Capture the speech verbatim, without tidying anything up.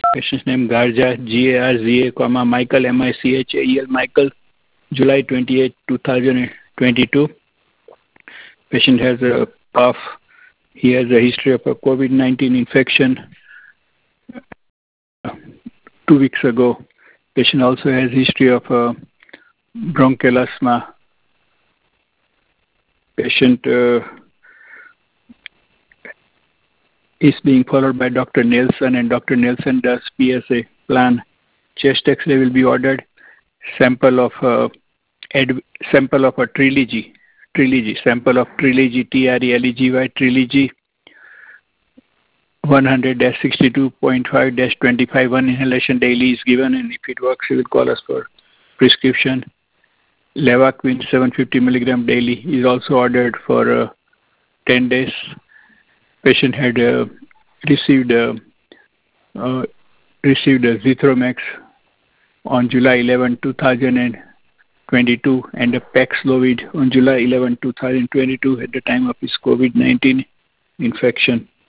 Patient's name Garza, G A R Z A, comma, Michael, M I C H A E L, Michael, July twenty-eighth, two thousand twenty-two. Patient has a cough. He has a history of a COVID nineteen infection two weeks ago. Patient also has history of a bronchial asthma. Patient uh, is being followed by Doctor Nelson, and Doctor Nelson does P S A plan. Chest X-ray will be ordered. Sample of uh, ed- sample of a trilogy, trilogy, sample of trilogy, T R E L E G Y, trilogy, one hundred sixty-two point five twenty-five, one inhalation daily is given, and if it works, he will call us for prescription. Levaquin seven hundred fifty milligram daily is also ordered for uh, ten days. Patient had uh, received uh, uh, received a Zithromax on July eleventh, two thousand twenty-two, and a Paxlovid on July eleventh, two thousand twenty-two at the time of his COVID nineteen infection.